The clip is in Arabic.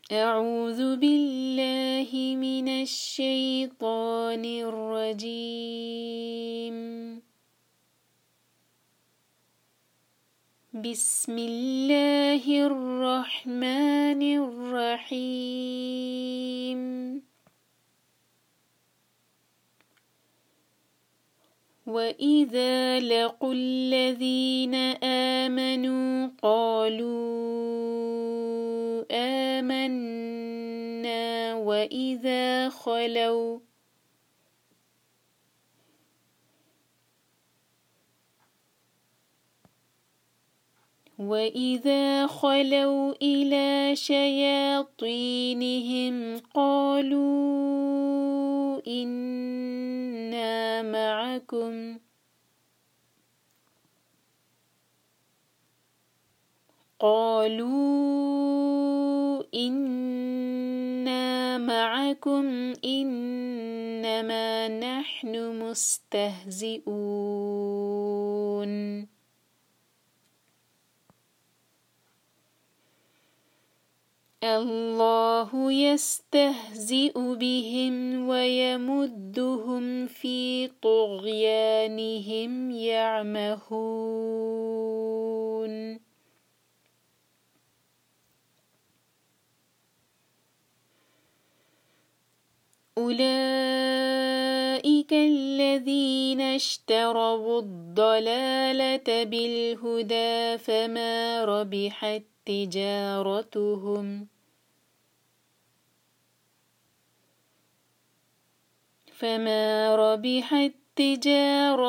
أعوذ بالله من الشيطان الرجيم. بسم الله الرحمن الرحيم. وإذا لقوا الذين آمنوا قالوا آمنا وإذا خلوا إلى شياطينهم قالوا إنا معكم إنما نحن مستهزئون. الله يستهزئ بهم ويمدهم في طغيانهم يعمهون. أولئك الذين اشتروا الضلالة بالهدى فما ربحت تجارتهم، وما كانوا مهتدين.